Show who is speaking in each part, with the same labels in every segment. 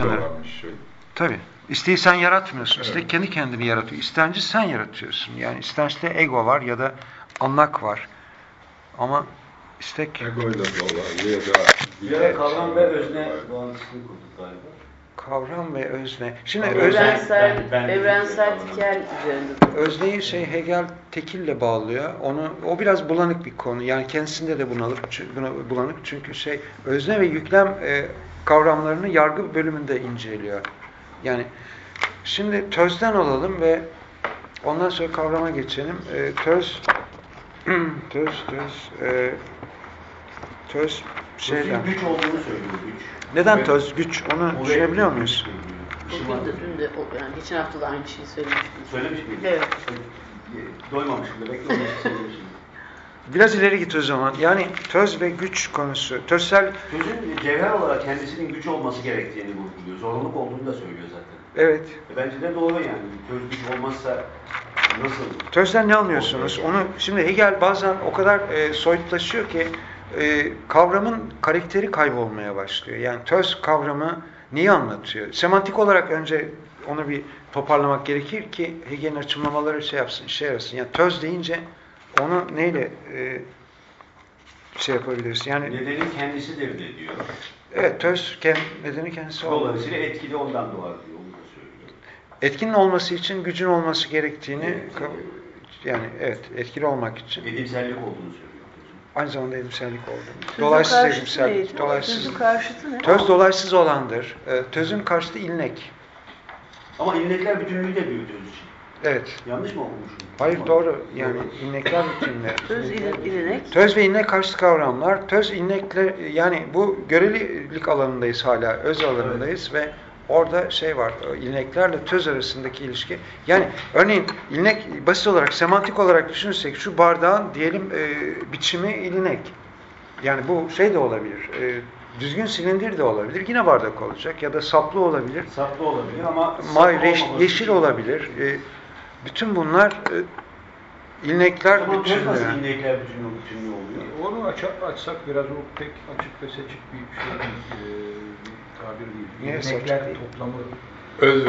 Speaker 1: sanırım.
Speaker 2: Şey.
Speaker 1: Tabii. İsteği sen yaratmıyorsun.
Speaker 2: Evet.
Speaker 1: İstek kendi kendini yaratıyor. İstenci sen yaratıyorsun. Yani istençte ego var ya da anlak var. Ama istek...
Speaker 2: Egoyla dolayı ya da...
Speaker 3: Bir ara kavram ve özne bağlantısını kurduk galiba.
Speaker 1: Kavram ve özne. Şimdi
Speaker 4: evrensel tikel üzerinde.
Speaker 1: Özneyi Hegel tekille bağlıyor. O biraz bulanık bir konu. Yani kendisinde de bulanık. Çünkü özne ve yüklem kavramlarını yargı bölümünde inceliyor. Yani şimdi tözden alalım ve ondan sonra kavrama geçelim. Töz şeyden.
Speaker 3: Güç olduğunu söylüyor, güç.
Speaker 1: Neden töz? Güç. Onu düşünebiliyor muyuz?
Speaker 4: Bugün de yani geçen hafta da aynı şeyi söylemiştim.
Speaker 3: Söylemiş miydin?
Speaker 4: Evet.
Speaker 3: Doymamışım demek ki onu söylemişim.
Speaker 1: Biraz ileri git o zaman. Yani töz ve güç konusu. Tözsel...
Speaker 3: Tözün cevher olarak kendisinin güç olması gerektiğini vurguluyor. Zorunluluk olduğunu da söylüyor zaten.
Speaker 1: Evet.
Speaker 3: Bence de doğru yani. Töz güç olmazsa nasıl?
Speaker 1: Tözden ne anlıyorsunuz? Onu şimdi Hegel bazen o kadar soyutlaşıyor ki kavramın karakteri kaybolmaya başlıyor. Yani töz kavramı neyi anlatıyor? Semantik olarak önce onu bir toparlamak gerekir ki Hegel'in açımlamaları işe yarasın. Yani töz deyince onu neyle yapabiliriz? Yani
Speaker 3: nedeni kendisidir de diyor.
Speaker 1: Evet, töz nedeni kendisi olmalı.
Speaker 3: Dolayısıyla etkili ondan doğar diyor. Onu da söylüyor.
Speaker 1: Etkinin olması için gücün olması gerektiğini etkili olmak için.
Speaker 3: Edimsellik olduğunu söylüyor.
Speaker 1: Aynı zamanda edimsellik olduğunu. Dolaysız edimsellik.
Speaker 4: Tözün karşıtı ne?
Speaker 1: Töz dolaysız olandır. Tözün karşıtı ilnek.
Speaker 3: Ama ilnekler bütünlüğü de büyük töz için.
Speaker 1: Evet.
Speaker 3: Yanlış mı okumuşum?
Speaker 1: Hayır doğru. Yani ilnekler bütünlüğü.
Speaker 4: Töz ilnek.
Speaker 1: Töz ve ilnek karşıtı kavramlar. Töz ilnekle yani bu görelilik alanındayız hala. Öz alanındayız ve orada var. İlneklerle töz arasındaki ilişki. Yani örneğin ilnek basit olarak semantik olarak düşünürsek şu bardağın diyelim biçimi ilnek. Yani bu de olabilir. Düzgün silindir de olabilir. Yine bardak olacak ya da saplı olabilir.
Speaker 3: Saplı olabilir ama
Speaker 1: yeşil olabilir. Bütün bunlar ilnekler bütünlüğü.
Speaker 3: Nasıl ilnekler bütünlüğü oluyor?
Speaker 5: Onu açsak biraz o pek açık ve seçik bir tabir değil. İlnekler toplamı.
Speaker 2: Öz ve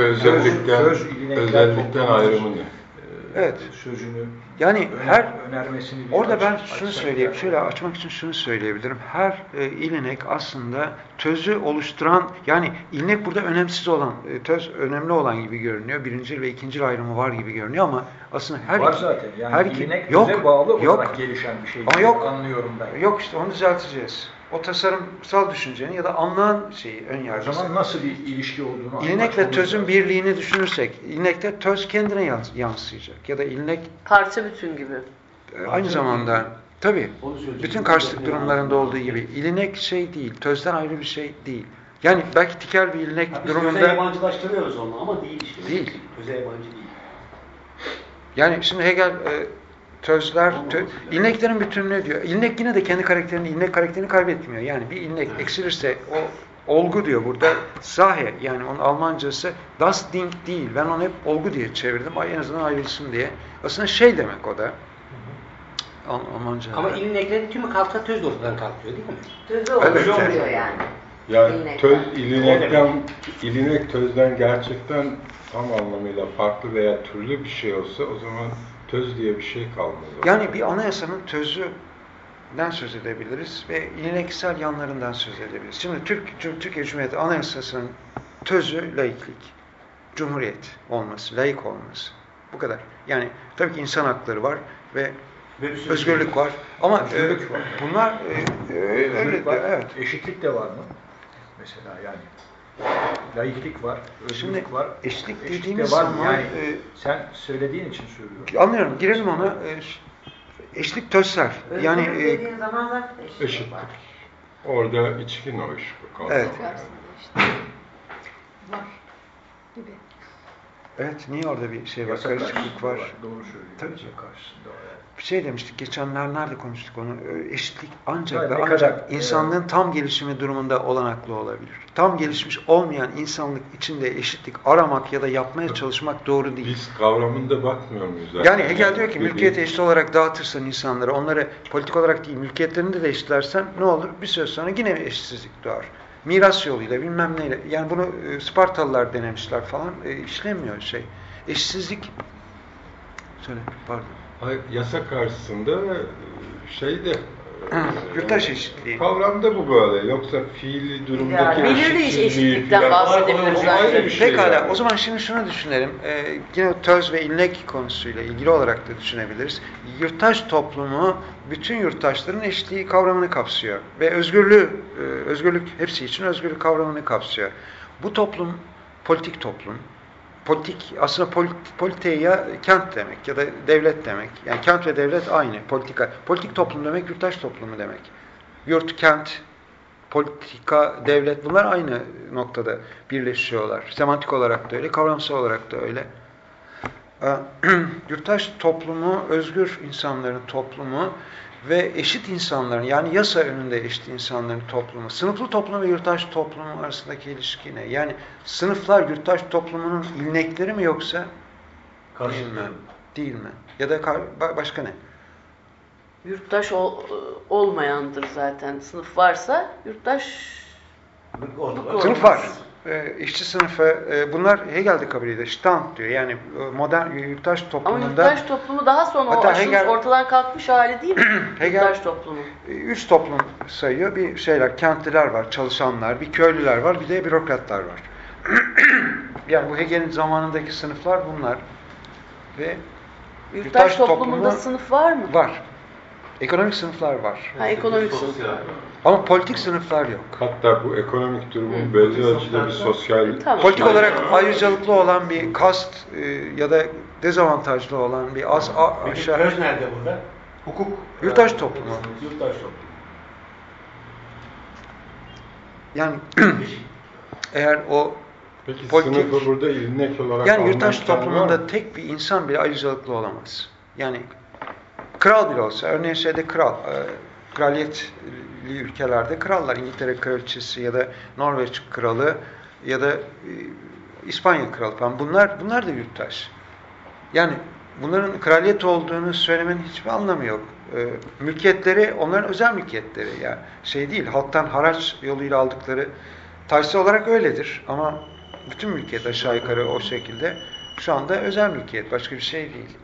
Speaker 2: özellikten ayrımı ne?
Speaker 1: Evet.
Speaker 5: Sözünü
Speaker 1: yani
Speaker 5: önermesini
Speaker 1: orada ben şunu söyleyeyim. Şöyle açmak için şunu söyleyebilirim. Her ilnek aslında tözü oluşturan, yani ilnek burada önemsiz olan, töz önemli olan gibi görünüyor. Birincil ve ikincil ayrımı var gibi görünüyor ama aslında
Speaker 5: var zaten. Yani ilnek töze bağlı olarak gelişen bir şey.
Speaker 1: Ama yok.
Speaker 5: Anlıyorum ben.
Speaker 1: Yok işte onu düzelteceğiz. O tasarımsal düşüncenin ya da anlayan ön yargısı.
Speaker 5: O zaman nasıl bir ilişki olduğunu
Speaker 1: İlnekle tözün birliğini düşünürsek, ilnekte töz kendine yansıyacak. Ya da ilnek...
Speaker 4: Parça bütün gibi.
Speaker 1: Aynı zamanda, tabii, bütün karşılık durumlarında olduğu gibi. İlnek değil, tözden ayrı bir şey değil. Yani belki tikel bir ilnek durumunda...
Speaker 3: Töze yabancılaştırıyoruz onu ama değil işte.
Speaker 1: Değil.
Speaker 3: Töze yabancı değil.
Speaker 1: Yani şimdi Hegel... ilneklerin bütünlüğü diyor. İlnek yine de kendi ilnek karakterini kaybetmiyor. Yani bir ilnek eksilirse o olgu diyor burada. Sahe, yani onun Almancası das Ding değil. Ben onu hep olgu diye çevirdim. En azından ayrılsın diye. Aslında demek o da. Almanca.
Speaker 6: Ama ilneklerin tümü kalksa töz de ortadan kalkıyor değil mi?
Speaker 4: Töz oluşturuyor yani.
Speaker 2: Yani ilinek tözden gerçekten tam anlamıyla farklı veya türlü bir şey olsa o zaman töz diye bir şey kalmaz.
Speaker 1: Yani bir anayasanın tözünden söz edebiliriz ve ileneksel yanlarından söz edebiliriz. Şimdi Türkiye Cumhuriyeti Anayasası'nın tözü laiklik, cumhuriyet olması, laik olması. Bu kadar. Yani tabii ki insan hakları var ve özgürlük var. Ama bunlar
Speaker 5: özgürlük var.
Speaker 1: Evet.
Speaker 5: Eşitlik de var mı? Mesela yani. Laiklik var, özgürlük var.
Speaker 1: Eşitlik
Speaker 5: de
Speaker 1: dediğimiz
Speaker 5: var.
Speaker 1: zaman...
Speaker 5: Yani sen söylediğin için söylüyorum.
Speaker 1: Anlıyorum. Girelim ona. Eşitlik tözsel. Yani
Speaker 4: dediğin zaman zaten
Speaker 2: eşitlik. Orada içkin o iş.
Speaker 1: Evet.
Speaker 4: Var gibi.
Speaker 1: Evet, niye orada bir var? Karışıklık var.
Speaker 5: Doğru söylüyorsun.
Speaker 1: Tabii.
Speaker 5: Karşısında var.
Speaker 1: Bir demiştik, geçenlerde konuştuk onu. Eşitlik ancak insanlığın tam gelişimi durumunda olanaklı olabilir. Tam gelişmiş olmayan insanlık içinde eşitlik aramak ya da yapmaya çalışmak doğru değil.
Speaker 2: Biz kavramında bakmıyor muyuz?
Speaker 1: Yani Hegel diyor ki mülkiyeti eşit olarak dağıtırsan insanlara, onları politik olarak değil, mülkiyetlerini de eşitlersen ne olur? Bir süre sonra yine eşitsizlik doğar. miras yoluyla bilmem neyle, yani bunu Spartalılar denemişler falan, işlemiyor şey. Eşsizlik, söyle, pardon.
Speaker 2: Hayır, yasa karşısında şeyde
Speaker 1: yurttaş eşitliği.
Speaker 2: Kavramda bu böyle. Yoksa fiili durumdaki
Speaker 4: belirli
Speaker 2: eşitsizliği
Speaker 4: eşitlikten
Speaker 2: falan-
Speaker 4: bahsedebiliriz
Speaker 2: O ayrı
Speaker 4: zaten.
Speaker 2: bir şey
Speaker 1: Pekala,
Speaker 2: yani.
Speaker 1: o zaman şimdi şunu düşünelim. Yine töz ve ilnek konusuyla ilgili olarak da düşünebiliriz. Yurttaş toplumu bütün yurttaşların eşitliği kavramını kapsıyor. Ve özgürlük hepsi için özgürlük kavramını kapsıyor. Bu toplum, politik toplum. Politik, aslında politeia kent demek ya da devlet demek. Yani kent ve devlet aynı. Politik toplum demek yurttaş toplumu demek. Yurt, kent, politika, devlet, bunlar aynı noktada birleşiyorlar. Semantik olarak da öyle, kavramsal olarak da öyle. Yurttaş toplumu, özgür insanların toplumu ve eşit insanların, yani yasa önünde eşit insanların toplumu. Sınıflı toplum ve yurttaş toplumu arasındaki ilişki ne? Yani sınıflar yurttaş toplumunun ilnekleri mi yoksa değil mi? Değil mi? Ya da başka ne?
Speaker 4: Yurttaş olmayandır zaten. Sınıf varsa yurttaş
Speaker 1: Sınıf var. İşçi sınıfı, bunlar Hegel'de kabul ediyor. Stand diyor. Yani modern yurttaş
Speaker 4: ama
Speaker 1: toplumunda...
Speaker 4: yurttaş toplumu daha sonra o
Speaker 1: Hatta
Speaker 4: aşılmış, ortadan kalkmış hali değil mi? Yurttaş toplumu.
Speaker 1: 3 toplum sayıyor. Bir kentliler var, çalışanlar, bir köylüler var, bir de bürokratlar var. Yani bu Hegel'in zamanındaki sınıflar bunlar. Ve
Speaker 4: Yurttaş toplumunda sınıf var mı?
Speaker 1: var. Ekonomik sınıflar var.
Speaker 4: Ha, ekonomik sınıf.
Speaker 1: Ama politik sınıflar yok.
Speaker 2: Hatta bu ekonomik durumun belli ölçüde bir sosyal...
Speaker 4: Tamam.
Speaker 1: Politik olarak ayrıcalıklı olan bir kast ya da dezavantajlı olan bir aşağı...
Speaker 6: Öz nerede burada? Hukuk.
Speaker 1: Yurttaş toplumu.
Speaker 6: Yurttaş toplumu.
Speaker 1: Yani eğer o
Speaker 2: Peki
Speaker 1: politik-
Speaker 2: sınıfı burada ilnek olarak
Speaker 1: yani yurttaş
Speaker 2: anlaşılan var
Speaker 1: toplumunda
Speaker 2: mı?
Speaker 1: tek bir insan bile ayrıcalıklı olamaz. Yani kral bile olsa, örneğin kraliyetli ülkelerde krallar, İngiltere kraliçesi ya da Norveç kralı ya da İspanya kralı falan, bunlar da yurttaş. Yani bunların kraliyet olduğunu söylemenin hiçbir anlamı yok. Mülkiyetleri onların özel mülkiyetleri, yani şey değil, halktan haraç yoluyla aldıkları, tarihsel olarak öyledir ama bütün mülkiyet aşağı yukarı o şekilde şu anda özel mülkiyet, başka bir şey değil.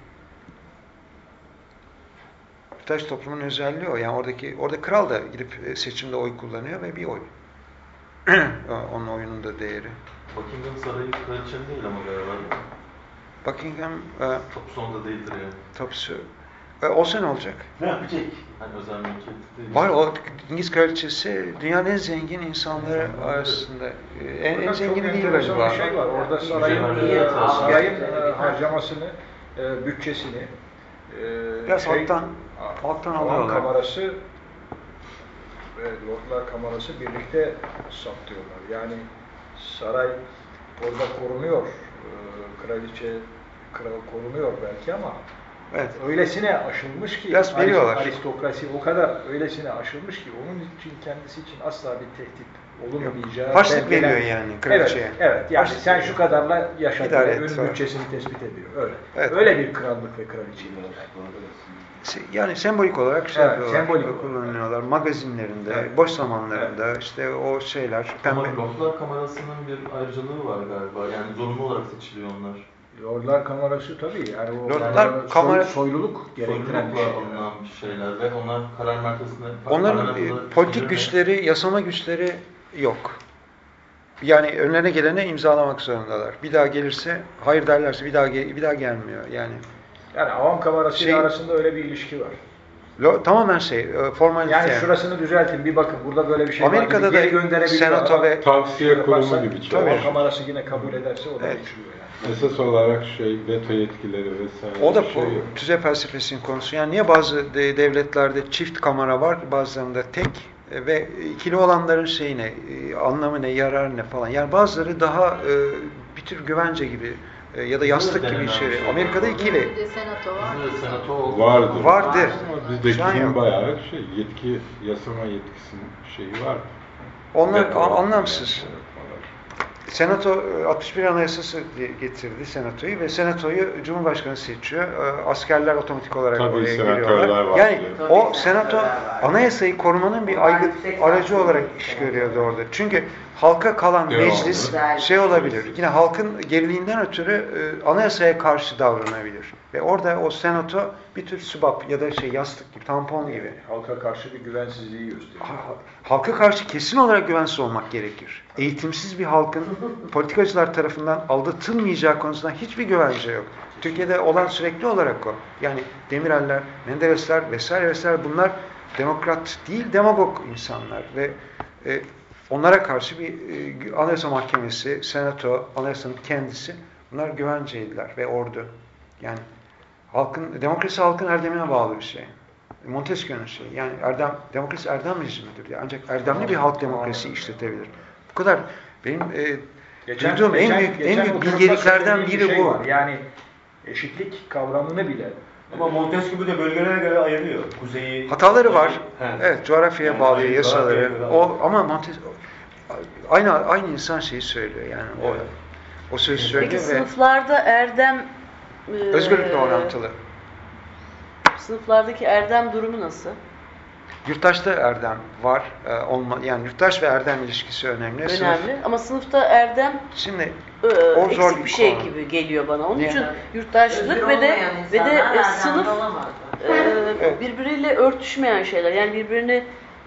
Speaker 1: Yurttaş toplumun özelliği o. Yani orada kral da gidip seçimde oy kullanıyor ve bir oy. Onun oyunun da değeri.
Speaker 7: Buckingham Sarayı kraliçenin değil ama galiba.
Speaker 1: Buckingham
Speaker 7: Tapu sonunda değildir yani.
Speaker 1: tapusu. Olsa ne olacak?
Speaker 3: Ne yapacak?
Speaker 7: Hani özel mülkiyet değil.
Speaker 1: Var, o İngiliz kraliçesi dünyanın en zengin insanları arasında. En zengini değil
Speaker 5: enteresan
Speaker 1: galiba.
Speaker 5: bir şey var. Orada sarayın harcamasını, bütçesini
Speaker 1: Biraz alttan
Speaker 5: Avam
Speaker 1: alıyorlar.
Speaker 5: Kamerası ve Lordlar Kamerası birlikte saptıyorlar. Yani saray orada korunuyor. Kral korunuyor belki ama
Speaker 1: Evet.
Speaker 5: öylesine aşılmış ki
Speaker 1: Biraz veriyorlar.
Speaker 5: aristokrasi o kadar öylesine aşılmış ki onun için kendisi için asla bir tehdit olunmayacağı
Speaker 1: Harçlık
Speaker 5: belgeler-
Speaker 1: veriyor yani kraliçeye.
Speaker 5: Evet. Yani
Speaker 1: Harçlık
Speaker 5: sen
Speaker 1: veriyor.
Speaker 5: şu kadarla yaşa diye
Speaker 1: İdare et,
Speaker 5: önün
Speaker 1: sonra.
Speaker 5: bütçesini tespit ediyor. Öyle.
Speaker 1: Evet.
Speaker 5: Öyle bir krallık ve kraliçelik.
Speaker 1: Yani sembolik olarak
Speaker 5: Evet,
Speaker 1: yapıyorlar,
Speaker 5: sembolik olarak.
Speaker 1: kullanıyorlar. Magazinlerinde,
Speaker 5: Evet.
Speaker 1: boş zamanlarında, işte o şeyler,
Speaker 7: Ama
Speaker 1: pembe.
Speaker 7: Lordlar Kamerası'nın bir ayrıcalığı var galiba. Yani zorunlu olarak seçiliyor onlar.
Speaker 5: Lordlar Kamerası tabii yani o
Speaker 1: Lordlar
Speaker 5: yani
Speaker 1: Kamera-
Speaker 5: soyluluk gerektiren bir şey.
Speaker 7: Soylulukla alınan şeyler ve onlar karar merkezinde...
Speaker 1: Onların politik güçleri, yasama güçleri yok. Yani önlerine gelene imzalamak zorundalar. Bir daha gelirse, hayır derlerse bir daha gelmiyor.
Speaker 5: Yani avam kamerası ile arasında öyle bir ilişki var.
Speaker 1: Tamamen formalite.
Speaker 5: Yani şurasını düzeltin bir bakın burada böyle bir şey
Speaker 1: Amerika'da
Speaker 5: var. Geri
Speaker 1: da
Speaker 5: gönderebiliyor
Speaker 1: senato
Speaker 5: ama
Speaker 1: ve
Speaker 2: Tavsiye kurumu
Speaker 5: yaparsa,
Speaker 2: gibi çalışıyor.
Speaker 5: avam kamerası yine kabul ederse o da
Speaker 1: Evet.
Speaker 5: uçuyor yani.
Speaker 2: Esas olarak veto yetkileri vesaire
Speaker 1: o da
Speaker 2: bir şey yok.
Speaker 1: tüze felsefesinin konusu. Yani niye bazı devletlerde çift kamera var, bazılarında tek ve ikili olanların anlamı ne, yararı ne falan. Yani bazıları daha bir tür güvence gibi ya da yastık gibi içeri. Amerika'da ikili.
Speaker 4: Bir de senato var.
Speaker 7: Bizde de senato oldu.
Speaker 2: Vardır.
Speaker 1: Vardır.
Speaker 2: Ama
Speaker 1: Şu an
Speaker 2: bizdekinin
Speaker 1: yok.
Speaker 2: bayağı yasama yetkisinin şeyi var.
Speaker 1: Onlar
Speaker 2: Veto
Speaker 1: anlamsız.
Speaker 2: falan.
Speaker 1: Senato 61 Anayasası getirdi Senato'yu ve Senato'yu Cumhurbaşkanı seçiyor. Askerler otomatik olarak
Speaker 2: Tabii,
Speaker 1: oraya
Speaker 2: senatörler
Speaker 1: giriyorlar.
Speaker 2: var
Speaker 1: Yani
Speaker 2: diyor.
Speaker 1: o Senato anayasayı korumanın bir aracı olarak iş görüyordu orada. Çünkü halka kalan
Speaker 2: Devamlı.
Speaker 1: meclis şey olabilir. Yine halkın geriliğinden ötürü anayasaya karşı davranabilir. Ve orada o Senato bir tür sübap ya da yastık gibi, tampon gibi.
Speaker 5: Halka karşı bir güvensizliği gösteriyor.
Speaker 1: Halka karşı kesin olarak güvensiz olmak gerekir. Eğitimsiz bir halkın politikacılar tarafından aldatılmayacağı konusunda hiçbir güvence yok. Türkiye'de olan sürekli olarak o. Yani Demireller, Menderesler vesaire bunlar demokrat değil, demagog insanlar ve onlara karşı bir Anayasa Mahkemesi, Senato, Anayasa'nın kendisi bunlar güvenceydiler ve ordu. Yani demokrasi halkın erdemine bağlı bir şey. Montesquieu'nun şeyi. Yani demokrasi erdem rejimidir. Yani ancak erdemli bir halk demokrasi işletebilir. Bu kadar. Benim duyduğum en büyük bilgeliklerden biri bu.
Speaker 5: Var. Yani eşitlik kavramını bile.
Speaker 6: Ama Montesquieu de bölgelere göre ayırıyor. Kuzeyi...
Speaker 1: Hataları var.
Speaker 6: He.
Speaker 1: Evet, coğrafyaya
Speaker 6: Yani
Speaker 1: bağlıyor yasaları.
Speaker 6: coğrafyaya göre
Speaker 1: Ama Montesquieu aynı insan şeyi söylüyor. Yani o sözü söylüyor
Speaker 4: Peki
Speaker 1: ve
Speaker 4: sınıflarda erdem
Speaker 1: özgürlükle orantılı.
Speaker 4: Sınıflardaki erdem durumu nasıl?
Speaker 1: Yurttaşta erdem var. Yani yurttaş ve erdem ilişkisi önemli.
Speaker 4: Önemli. Ama sınıfta erdem
Speaker 1: Şimdi o zor
Speaker 4: eksik bir şey
Speaker 1: konu.
Speaker 4: gibi geliyor bana. Onun
Speaker 1: Niye?
Speaker 4: için yurttaşlık ve de sınıf birbiriyle örtüşmeyen şeyler. Yani birbiriyle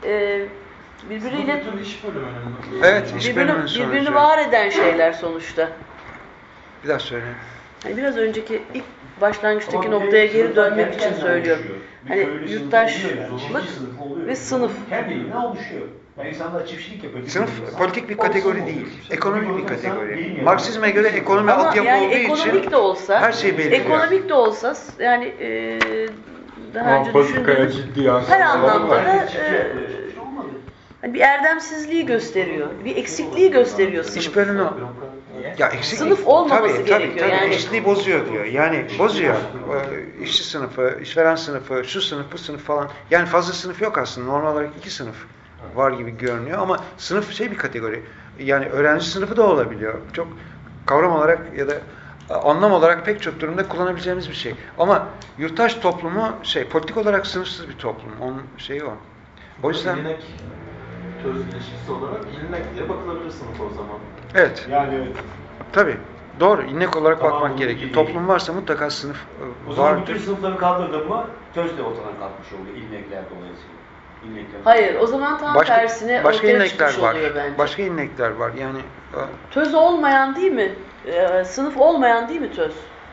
Speaker 7: Sınıf iş bölümünün.
Speaker 1: Evet, iş bölümünün sonucu.
Speaker 4: birbirini var eden şeyler sonuçta.
Speaker 1: Bir daha söyleyeyim.
Speaker 4: Hani biraz önceki ilk başlangıçtaki noktaya geri dönmek için söylüyorum. Hani yurttaşlık ve sınıf.
Speaker 6: Kendiliğinden oluşuyor. Yani insanlar çiftçilik yapıyor.
Speaker 1: Sınıf politik bir kategori değil. Ekonomik bir kategori. Marksizme göre ekonomi
Speaker 4: Ama
Speaker 1: altyapı
Speaker 4: yani
Speaker 1: olduğu
Speaker 4: ekonomik
Speaker 1: için
Speaker 4: de olsa,
Speaker 1: her şey belirliyor.
Speaker 4: ekonomik de olsa yani daha
Speaker 2: Ama
Speaker 4: önce
Speaker 2: politikaya
Speaker 4: düşündüğümüz
Speaker 2: ciddi yansımaları
Speaker 4: her anlamda
Speaker 2: var.
Speaker 4: da hani bir erdemsizliği gösteriyor. Bir eksikliği gösteriyor sınıf.
Speaker 1: İş bölümü ya eksik
Speaker 4: Sınıf olmaması gerekiyor
Speaker 1: tabii,
Speaker 4: yani.
Speaker 1: eşitliği bozuyor diyor. Yani bozuyor. İşçi sınıfı, işveren sınıfı, şu sınıf, bu sınıf falan. Yani fazla sınıf yok aslında. Normal olarak 2 sınıf var gibi görünüyor ama sınıf bir kategori. Yani öğrenci sınıfı da olabiliyor. Çok kavram olarak ya da anlam olarak pek çok durumda kullanabileceğimiz bir şey. Ama yurttaş toplumu politik olarak sınıfsız bir toplum. Onun şeyi o. O yüzden
Speaker 7: İlinek töz ilişkisi olarak ilinek diye bakılabilir sınıf o zaman.
Speaker 1: evet.
Speaker 6: Yani evet.
Speaker 1: Tabii. Doğru. İlnek olarak
Speaker 6: Tamam,
Speaker 1: bakmak
Speaker 6: bu
Speaker 1: gerekir.
Speaker 6: değil.
Speaker 1: Toplum varsa mutlaka sınıf
Speaker 6: O zaman
Speaker 1: vardır.
Speaker 6: bütün sınıfları kaldırdın mı töz de ortadan kalkmış oluyor ilnekler dolayısıyla. İlnekler.
Speaker 4: Hayır, o zaman tam tersine
Speaker 1: başka
Speaker 4: ortaya
Speaker 1: inekler
Speaker 4: çıkmış
Speaker 1: var.
Speaker 4: oluyor bence.
Speaker 1: Başka inekler var. Yani
Speaker 4: Töz olmayan değil mi? Sınıf olmayan değil mi töz?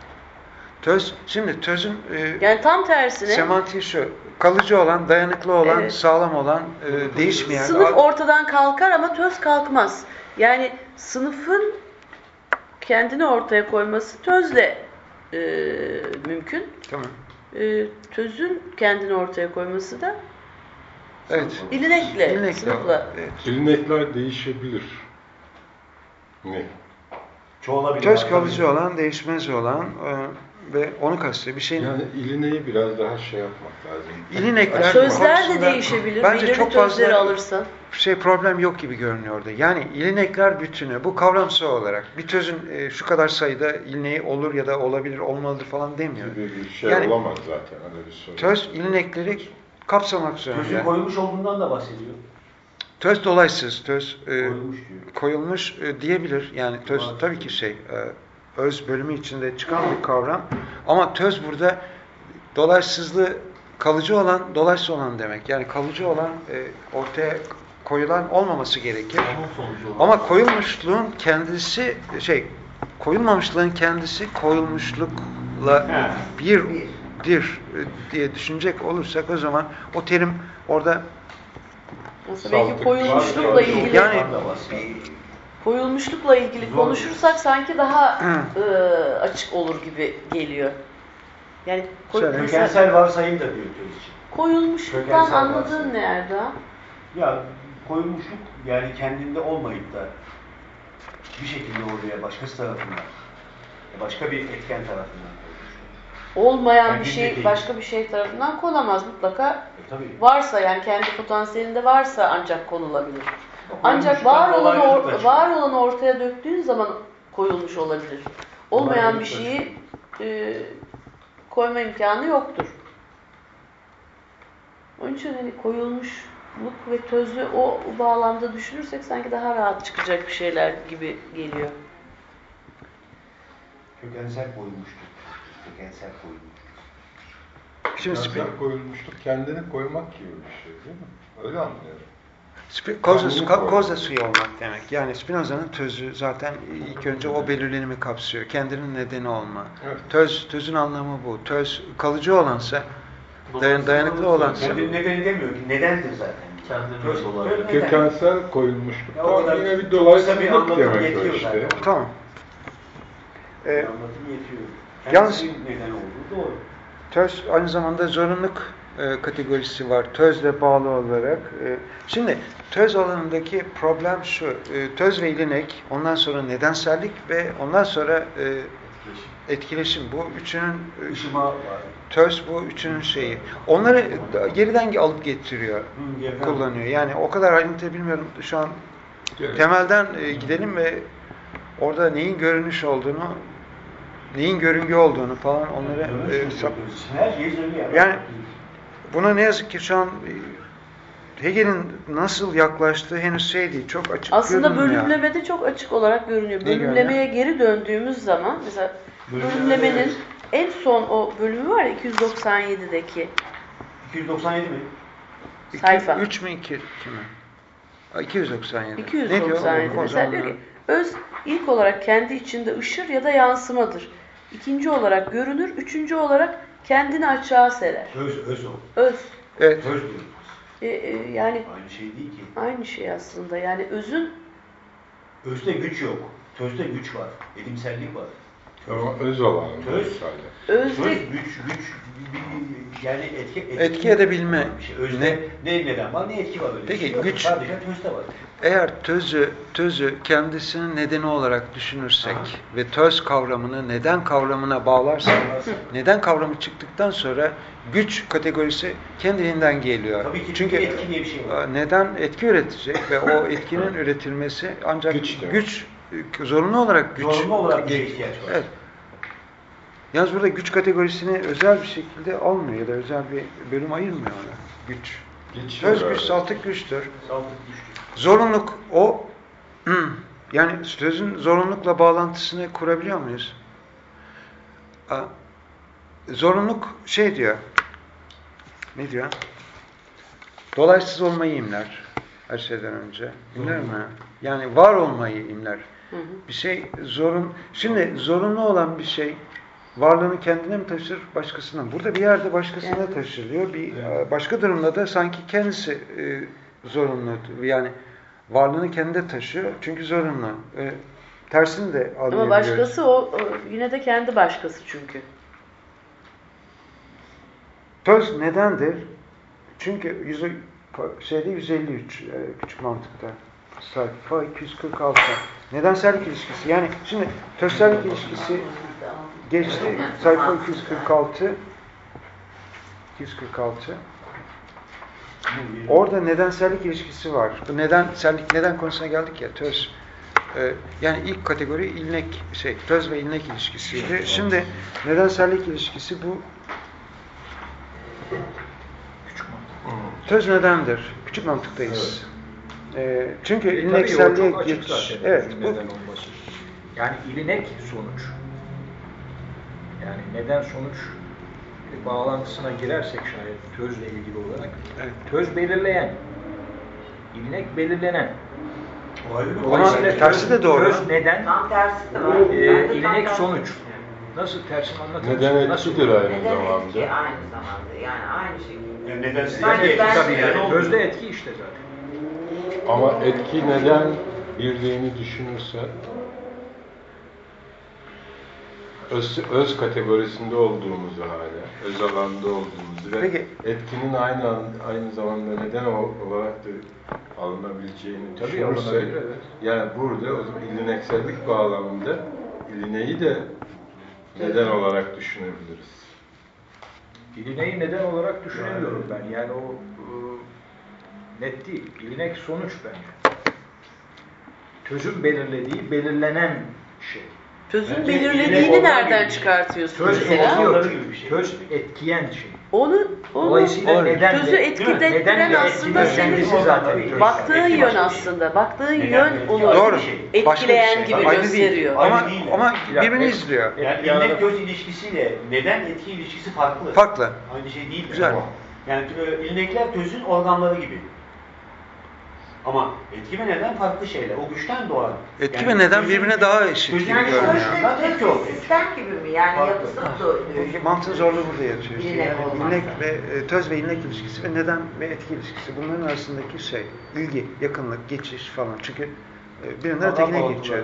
Speaker 1: şimdi tözün
Speaker 4: Yani tam tersine
Speaker 1: semantiği şu. Kalıcı olan, dayanıklı olan,
Speaker 4: Evet.
Speaker 1: sağlam olan, değişmeyen.
Speaker 4: sınıf ortadan kalkar ama töz kalkmaz. Yani sınıfın kendini ortaya koyması tözle mümkün.
Speaker 1: Tamam.
Speaker 4: Tözün kendini ortaya koyması da
Speaker 1: Evet.
Speaker 4: ilinekle, sınıfla.
Speaker 1: Evet.
Speaker 2: İlinekler değişebilir. Ne?
Speaker 6: Çoğalabilir.
Speaker 1: Töz kalıcı olan, değişmez olan ve onu kastediyor. Bir şeyin
Speaker 2: Yani ilineği biraz daha yapmak lazım.
Speaker 1: İlinekler
Speaker 4: Sözler de
Speaker 1: konusunda
Speaker 4: değişebilir.
Speaker 1: bence
Speaker 4: Belirli
Speaker 1: çok
Speaker 4: tözleri
Speaker 1: fazla
Speaker 4: alırsan.
Speaker 1: problem yok gibi görünüyor orada. Yani ilinekler bütünü, bu kavramsal olarak bir tözün şu kadar sayıda ilineği olur ya da olabilir, olmalıdır falan demiyor.
Speaker 2: Gibi bir şey
Speaker 1: Yani
Speaker 2: olamaz zaten. Öyle bir soru.
Speaker 1: Töz ilinekleri kapsamak
Speaker 6: Tözün
Speaker 1: zorunda.
Speaker 6: koyulmuş olduğundan da bahsediyor.
Speaker 1: Töz dolaysız, töz
Speaker 6: Koyulmuş diyor.
Speaker 1: koyulmuş diyebilir. Yani töz tabii ki öz bölümü içinde çıkan bir kavram. Ama töz burada dolaysızlığı kalıcı olan, dolaysız olan demek. Yani kalıcı olan ortaya koyulan olmaması gerekir.
Speaker 7: Onun sonucu olan.
Speaker 1: Ama koyulmuşluğun kendisi koyulmamışlığın kendisi koyulmuşlukla birdir diye düşünecek olursak o zaman o terim orada
Speaker 4: Aslında belki
Speaker 2: Saltık.
Speaker 4: koyulmuşlukla ilgili
Speaker 1: yani
Speaker 4: koyulmuşlukla ilgili konuşursak sanki daha açık olur gibi geliyor. Yani
Speaker 1: Söyle.
Speaker 6: Kökensel varsayım da diyor töz için.
Speaker 4: koyulmuşluktan
Speaker 6: Kökensel
Speaker 4: anladığın
Speaker 6: varsayım.
Speaker 4: ne Erdoğan?
Speaker 6: Ya koyulmuşluk yani kendinde olmayıp da bir şekilde oraya başkası tarafından, başka bir etken tarafından koyulmuş.
Speaker 4: olmayan bir şey başka bir şey tarafından konamaz. Mutlaka varsa, yani kendi potansiyelinde varsa ancak konulabilir. Ancak var olanı ortaya döktüğün zaman koyulmuş olabilir. Olmayan bir şeyi koyma imkanı yoktur. Onun için hani koyulmuşluk ve tözlü o bağlamda düşünürsek sanki daha rahat çıkacak bir şeyler gibi geliyor.
Speaker 3: Kökensel koyulmuştur. Kökensel koyulmuştur.
Speaker 2: Şimdi koyulmuştur, kendini koymak gibi bir şey değil mi? Öyle anlıyorum.
Speaker 1: Koza suyu olmak demek. Yani Spinoza'nın tözü zaten ilk önce o belirlenimi kapsıyor. Kendinin nedeni olma. Evet. Tözün anlamı bu. Töz kalıcı olansa, dayanıklı olansa.
Speaker 3: Nedeni demiyor ki, nedendir zaten.
Speaker 2: Kökensel koyulmuşluktan yine bir dolayısızlık demek o işte.
Speaker 1: Tamam.
Speaker 3: Anlatım yetiyor.
Speaker 1: Yalnız
Speaker 3: neden olduğu doğru.
Speaker 1: töz aynı zamanda zorunluluk kategorisi var. Tözle bağlı olarak. Şimdi töz alanındaki problem şu. Töz ve ilinek, ondan sonra nedensellik ve ondan sonra etkileşim. Bu üçünün töz bu üçünün şeyi. Onları geriden alıp getiriyor. Kullanıyor. Yani o kadar ayrıntı bilmiyorum. Şu an temelden gidelim ve orada neyin görünüş olduğunu, neyin görüngü olduğunu falan onları
Speaker 3: her şeyi söylüyor.
Speaker 1: yani buna ne yazık ki şu an Hegel'in nasıl yaklaştığı henüz şey değil. Çok açık
Speaker 4: aslında bölümlemede çok açık olarak görünüyor. Bölümlemeye geri döndüğümüz zaman mesela bölümlemenin en son o bölümü var ya 297'deki.
Speaker 3: 297 mi?
Speaker 4: Sayfa.
Speaker 1: 3 mü 2 mi? 297.
Speaker 4: 297. Mesela diyor ki öz ilk olarak kendi içinde ışır ya da yansımadır. İkinci olarak görünür. Üçüncü olarak kendini açığa serer.
Speaker 3: Öz o.
Speaker 4: Öz.
Speaker 1: Evet.
Speaker 3: Öz diyor.
Speaker 4: Yani
Speaker 3: aynı şey değil ki.
Speaker 4: Aynı şey aslında. Yani
Speaker 3: özde güç yok. Tözde güç var. Edimsellik var.
Speaker 2: Ama öz olan.
Speaker 4: Özde
Speaker 3: güç yani
Speaker 1: etki edebilme.
Speaker 3: Şey. Özde ne neden var ne etki var öyle.
Speaker 1: Peki
Speaker 3: şey
Speaker 1: güç.
Speaker 3: Sadece tözde var.
Speaker 1: Eğer tözü kendisinin nedeni olarak düşünürsek ve töz kavramını neden kavramına bağlarsak, neden kavramı çıktıktan sonra güç kategorisi kendiliğinden geliyor.
Speaker 3: Tabii ki
Speaker 1: çünkü
Speaker 3: etki diye bir şey var.
Speaker 1: Neden etki üretecek ve o etkinin üretilmesi ancak güç zorunlu olarak güç.
Speaker 3: Zorunlu olarak bir ihtiyaç var.
Speaker 1: Evet. Yalnız burada güç kategorisini özel bir şekilde almıyor ya da özel bir bölüm ayırmıyor ona. Güç. Töz güç, saltık güçtür. Zorunluluk o yani sözün zorunlulukla bağlantısını kurabiliyor muyuz? Zorunluluk şey diyor. Ne diyor? Dolaysız olmayı imler. Her şeyden önce. İmler mi? Yani var olmayı imler. Bir şey Şimdi zorunlu olan bir şey varlığını kendine mi taşır, başkasına mı? Burada bir yerde başkasına taşırıyor. Bir başka durumda da sanki kendisi zorunlu. Yani varlığını kendine taşıyor. Çünkü zorunlu. Tersini de anlayabiliyoruz.
Speaker 4: Ama başkası o yine de kendi başkası çünkü.
Speaker 1: Töz nedendir? Çünkü 153 küçük mantıkta. Sayfa 246. Nedensellik ilişkisi. Yani şimdi tözsellik ilişkisi geçti. Sayfa 246. Orada nedensellik ilişkisi var. Bu neden konusuna geldik ya. Töz. Yani ilk kategori ilnek töz ve ilnek ilişkisiydi. Şimdi nedensellik ilişkisi bu. Töz nedendir? Küçük mantıktayız. Çünkü ilnekselliğe geçiş. Evet.
Speaker 5: Neden olması. Yani ilinek sonuç. Yani neden sonuç bağlantısına girersek şayet tözle ilgili olarak.
Speaker 1: Evet.
Speaker 5: Töz belirleyen, ilinek belirlenen.
Speaker 1: Tersi de doğru.
Speaker 5: Töz neden?
Speaker 8: Tam tersi de var.
Speaker 5: İlinek sonuç. Nasıl tersini anlatayım?
Speaker 2: Neden etkidir aynı zamanda.
Speaker 8: Etki aynı zamanda. Yani aynı şekilde.
Speaker 3: Yani nedensiz
Speaker 5: Tabii
Speaker 3: etki.
Speaker 5: yani. Tözde etki işte zaten.
Speaker 2: Ama etki neden birliğini düşünürse öz kategorisinde olduğumuzu hala, öz alanda olduğumuzu ve etkinin aynı zamanda neden olarak da alınabileceğini düşünürsek,
Speaker 5: evet.
Speaker 2: Yani burada o zaman ilineksellik bağlamında ilineği de neden olarak düşünebiliriz.
Speaker 5: İlineği neden olarak düşünemiyorum ben. Yani o net değil. İlinek sonuç bence. Tözün belirlediği, belirlenen şey.
Speaker 4: Tözün belirlediğini nereden çıkartıyorsun
Speaker 5: Töz
Speaker 4: mesela?
Speaker 5: etkiyor.
Speaker 3: gibi bir şey.
Speaker 5: Töz etkiyen şey.
Speaker 4: Onu
Speaker 5: Dolayısıyla neden
Speaker 4: tözü
Speaker 5: de-
Speaker 4: etkilettiren
Speaker 5: neden de
Speaker 4: aslında
Speaker 5: etkileyicisi
Speaker 4: senin
Speaker 5: zaten.
Speaker 4: baktığın yön aslında. Baktığın yön onu
Speaker 1: Doğru. Başka bir
Speaker 4: etkileyen
Speaker 1: şey.
Speaker 4: gibi
Speaker 1: Aynı
Speaker 4: gösteriyor.
Speaker 1: değil.
Speaker 3: Aynı
Speaker 1: Ama,
Speaker 3: değil.
Speaker 1: ama
Speaker 5: Ya,
Speaker 1: birbirini
Speaker 5: evet.
Speaker 1: izliyor.
Speaker 3: Yani ilnek-göz ilişkisiyle neden-etki ilişkisi farklı.
Speaker 1: Farklı.
Speaker 3: Aynı şey değil.
Speaker 1: Güzel.
Speaker 3: Yani ilnekler tözün organları gibi. Ama etki ve neden farklı şeyler. O güçten doğan.
Speaker 1: Etki ve neden birbirine daha eşit gibi
Speaker 8: Yani
Speaker 1: görünüyor.
Speaker 8: sonuçta
Speaker 3: Etki oldu.
Speaker 8: sistem gibi mi? Yani
Speaker 3: Farklı.
Speaker 8: yapısı da
Speaker 1: Bu mantığın zorluğu burada yatıyor. İşte.
Speaker 8: İlnek
Speaker 1: Yani
Speaker 8: olmazsa.
Speaker 1: ilnek ve töz ve ilnek ilişkisi ve neden ve etki ilişkisi. Bunların arasındaki şey, ilgi, yakınlık, geçiş falan. Çünkü birinden ötekine geçiyor.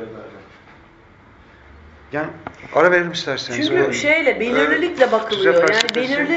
Speaker 1: Yani ara verelim isterseniz.
Speaker 4: Çünkü şeyle belirlilikle bakılıyor.
Speaker 1: Tüze
Speaker 4: Yani
Speaker 1: felsefesi-
Speaker 4: belirli